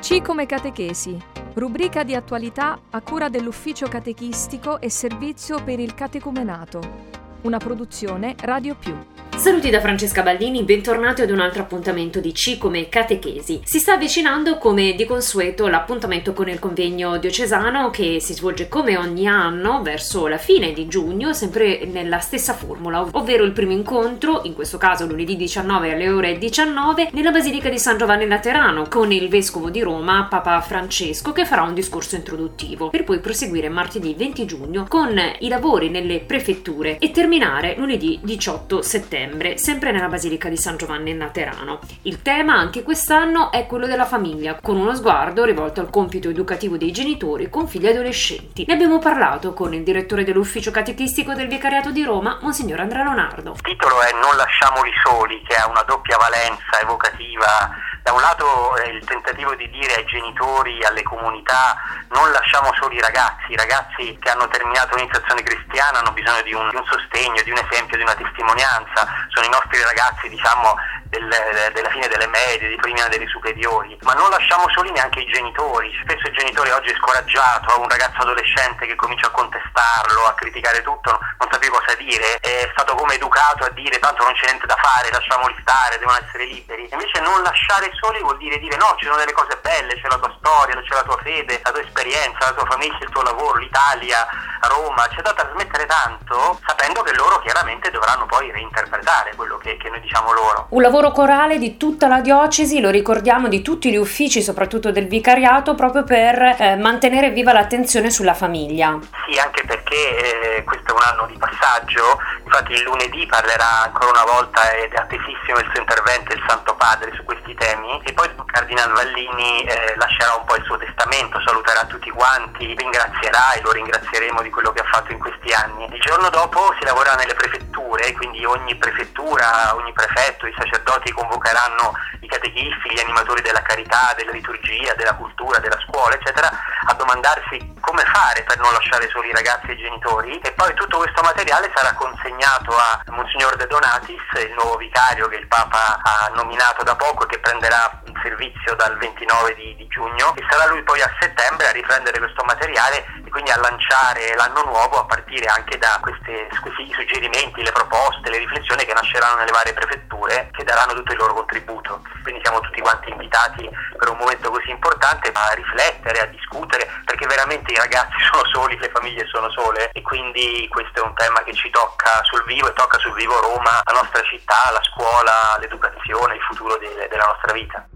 C come catechesi, rubrica di attualità a cura dell'Ufficio Catechistico e Servizio per il Catecumenato, una produzione Radio Più. Saluti da Francesca Baldini, bentornati ad un altro appuntamento di C come catechesi. Si sta avvicinando come di consueto l'appuntamento con il convegno diocesano che si svolge come ogni anno verso la fine di giugno, sempre nella stessa formula, ovvero il primo incontro, in questo caso lunedì 19 alle ore 19, nella Basilica di San Giovanni Laterano con il Vescovo di Roma, Papa Francesco, che farà un discorso introduttivo, per poi proseguire martedì 20 giugno con i lavori nelle prefetture e terminare lunedì 18 settembre. Sempre nella Basilica di San Giovanni in Laterano. Il tema anche quest'anno è quello della famiglia, con uno sguardo rivolto al compito educativo dei genitori con figli adolescenti. Ne abbiamo parlato con il direttore dell'Ufficio Catechistico del Vicariato di Roma, Monsignor Andrea Lonardo. Il titolo è Non lasciamoli soli, che ha una doppia valenza evocativa. Da un lato il tentativo di dire ai genitori, alle comunità, non lasciamo soli i ragazzi che hanno terminato l'iniziazione cristiana hanno bisogno di un sostegno, di un esempio, di una testimonianza, sono i nostri ragazzi della fine delle medie, di prima delle superiori, ma non lasciamo soli neanche i genitori. Spesso il genitore oggi è scoraggiato, ha un ragazzo adolescente che comincia a contestarlo, a criticare tutto, non sa più cosa dire, è stato come educato a dire tanto non c'è niente da fare, lasciamoli stare, devono essere liberi. Invece non lasciare soli vuol dire no, ci sono delle cose belle, c'è la tua storia, c'è la tua fede, la tua esperienza, la tua famiglia, il tuo lavoro, l'Italia, Roma, c'è da trasmettere tanto, sapendo che loro chiaramente dovranno poi reinterpretare quello che noi diciamo loro. Un lavoro corale di tutta la diocesi, lo ricordiamo, di tutti gli uffici, soprattutto del vicariato, proprio per mantenere viva l'attenzione sulla famiglia. Sì, anche perché questo è un anno di passaggio, infatti il lunedì parlerà ancora una volta, ed è attesissimo il suo intervento, il Santo Padre, su questi temi, e poi il Cardinal Vallini lascerà un po' il suo testamento, saluterà tutti quanti, ringrazierà e lo ringrazieremo di quello che ha fatto in questi anni. Il giorno dopo si lavorerà nelle prefetture, quindi ogni prefettura, ogni prefetto, i sacerdoti convocheranno i catechisti, gli animatori della carità, della liturgia, della cultura, della scuola, eccetera, a domandarsi come fare per non lasciare soli i ragazzi e i genitori, e poi tutto questo materiale sarà consegnato a Monsignor De Donatis, il nuovo vicario che il Papa ha nominato da poco e che prenderà il servizio dal 29 di giugno, e sarà lui poi a settembre a riprendere questo materiale e quindi a lanciare l'anno nuovo a partire anche da questi suggerimenti, le proposte, le riflessioni che nasceranno nelle varie prefetture, che daranno tutto il loro contributo. Quindi siamo tutti quanti invitati per un momento così importante a riflettere, a discutere, perché veramente i ragazzi sono soli, le famiglie sono sole, e quindi questo è un tema che ci tocca sul vivo, e tocca sul vivo Roma, la nostra città, la scuola, l'educazione, il futuro della nostra vita.